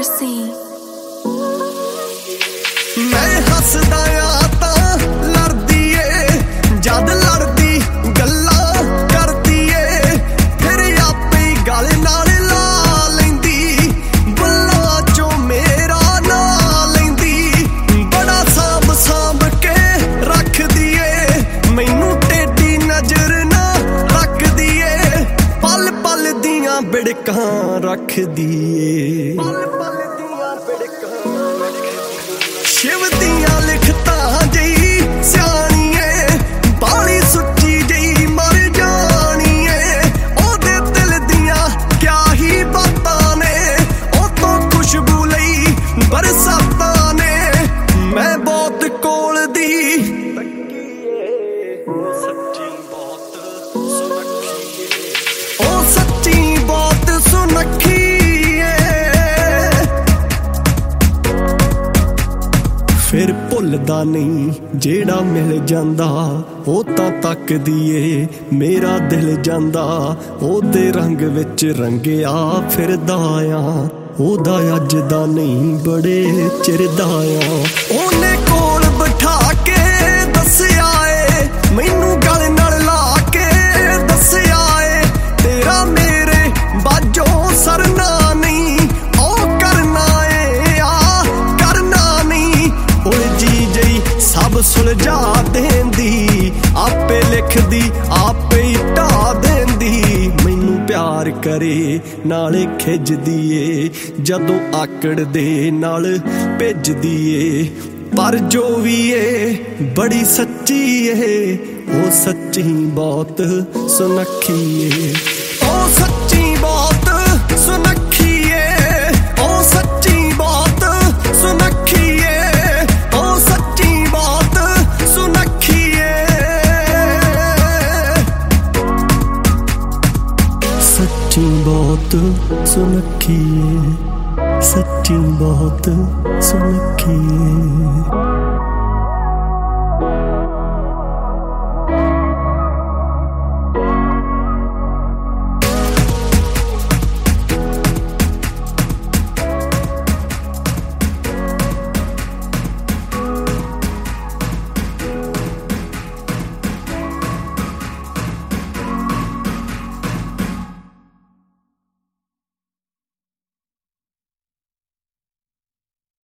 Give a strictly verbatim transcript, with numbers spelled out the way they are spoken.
Mercy. मैं हसदा आ तां लड़दी ए, जद लड़दी गल्लां करदी ए, फिर आपे ही गल नाल ला लैंदी, बुल्लां चों मेरा नां लैंदी, बड़ा सांभ सांभ के रखदी ए, मैनू टेढ़ी नजर ना रखदी ए, पल पल दियां बिड़कां रखदी ए, पल पल दियां बिड़कां शिव दियां लिखतां जई सियाणीए, बाली सुच्ची जई मर जाणीए, ओदे दिल दियां क्या ही बातां ने, ओ तो खुशबू लई बरसातां ने, मैं बहुत कोल दी सच्ची बहुत सुनखी, ओ सच्ची बहुत सुनखी। फिर भुलदा नहीं जेड़ा मिल जांदा, ओ तां तकदी ए मेरा दिल जांदा, ओदे रंग विच रंगिया फिरदा आ, ओदा अज दा नहीं बड़े चिर दा आ, ओने कोल बिठा के दस्सिया ए, मैनू गल नाल ला के दस्सिया ए, तेरा मेरे बाजों सरना नहीं, ओ करना ए आ करना नहीं, उलझी जई सब सुलझा देंदी, आपे लिखदी आपे ही ढा देंदी, मैनू प्यार करे नाले खिजदी ए, जदों आकड़ दे नाल भेजदी ए, पर जो भी ए बड़ी सच्ची ए, ओ सच्ची बहुत सुनखी ए, ओ सच्ची बहुत सुनखी ए, ओ सच्ची बहुत सुनखी ए, ओ सच्ची बहुत सुनखी ए, सच्ची बहुत सुनखी ए, सच्ची बहुत सुनखी ए।